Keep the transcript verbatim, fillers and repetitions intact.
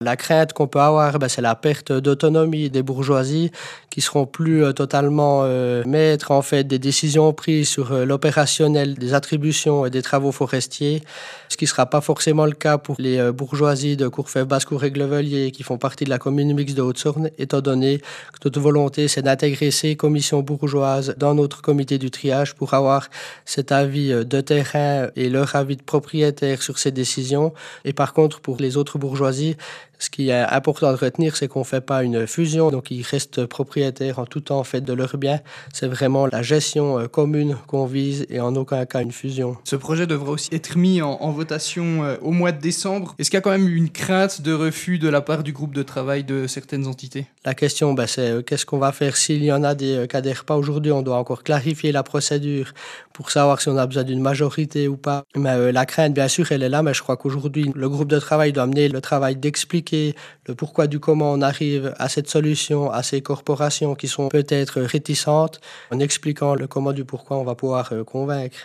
La crainte qu'on peut avoir, ben, c'est la perte d'autonomie des bourgeoisies qui seront plus euh, totalement euh, maîtres en fait des décisions prises sur euh, l'opérationnel des attributions et des travaux forestiers, ce qui ne sera pas forcément le cas pour les euh, bourgeoisies de Courfeyve, Basse-Cour et Glevelier qui font partie de la commune mixte de Haute-Saône, étant donné que notre volonté c'est d'intégrer ces commissions bourgeoises dans notre comité du triage pour avoir cet avis euh, de terrain et leur avis de propriétaire sur ces décisions. Et par contre, pour les autres bourgeoisies, ce qui est important de retenir, c'est qu'on ne fait pas une fusion, donc ils restent propriétaires en tout temps en fait, de leurs biens. C'est vraiment la gestion euh, commune qu'on vise et en aucun cas une fusion. Ce projet devra aussi être mis en, en votation euh, au mois de décembre. Est-ce qu'il y a quand même une crainte de refus de la part du groupe de travail de certaines entités? La question, ben, c'est euh, qu'est-ce qu'on va faire s'il y en a des euh, qui n'adhèrent pas aujourd'hui. On doit encore clarifier la procédure pour savoir si on a besoin d'une majorité ou pas. Mais euh, la crainte, bien sûr, elle est là, mais je crois qu'aujourd'hui, le groupe de travail doit mener le travail d'expliquer le pourquoi du comment on arrive à cette solution, à ces corporations qui sont peut-être réticentes. En expliquant le comment du pourquoi, on va pouvoir euh, convaincre.